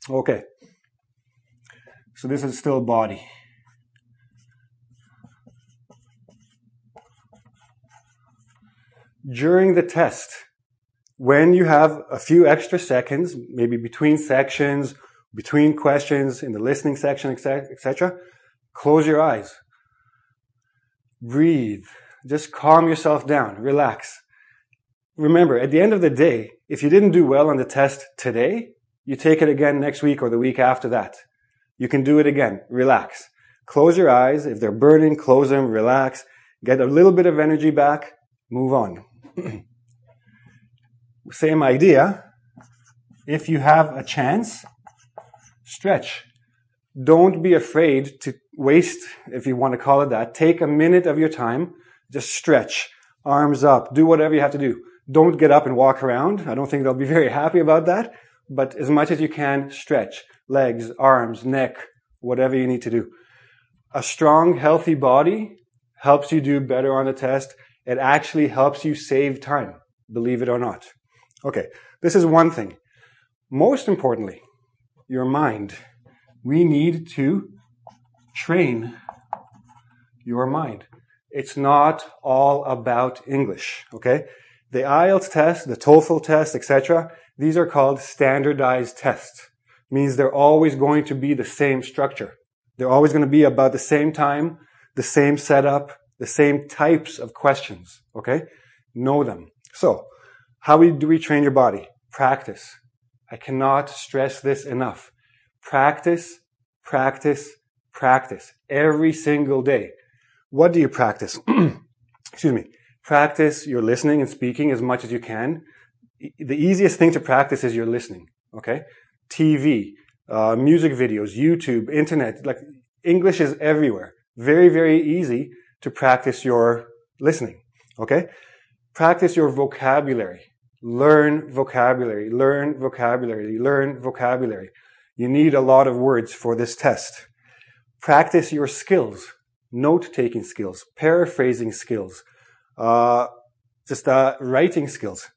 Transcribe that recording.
Okay. So this is still body. During the test, when you have a few extra seconds, maybe between sections, between questions, in the listening section, etc., close your eyes. Breathe. Just calm yourself down. Relax. Remember, at the end of the day, if you didn't do well on the test today, you take it again next week or the week after that. You can do it again. Relax. Close your eyes. If they're burning, close them. Relax. Get a little bit of energy back. Move on. Same idea. If you have a chance, stretch. Don't be afraid to waste, if you want to call it that. Take a minute of your time. Just stretch. Arms up. Do whatever you have to do. Don't get up and walk around. I don't think they'll be very happy about that. But as much as you can, stretch. Legs, arms, neck, whatever you need to do. A strong, healthy body helps you do better on the test. It actually helps you save time, believe it or not. Okay, this is one thing. Most importantly, your mind. We need to train your mind. It's not all about English, okay? The IELTS test, the TOEFL test, etc., these are called standardized tests. Means they're always going to be the same structure. They're always going to be about the same time, the same setup, the same types of questions, okay? Know them. So, how do we train your body? Practice. I cannot stress this enough. Practice, practice, practice. Every single day. What do you practice? Excuse me. Practice your listening and speaking as much as you can. The easiest thing to practice is your listening, okay? TV, music videos, YouTube, internet, like English is everywhere. Very, very easy to practice your listening, okay? Practice your vocabulary. Learn vocabulary, learn vocabulary, learn vocabulary. You need a lot of words for this test. Practice your skills, note-taking skills, paraphrasing skills, writing skills.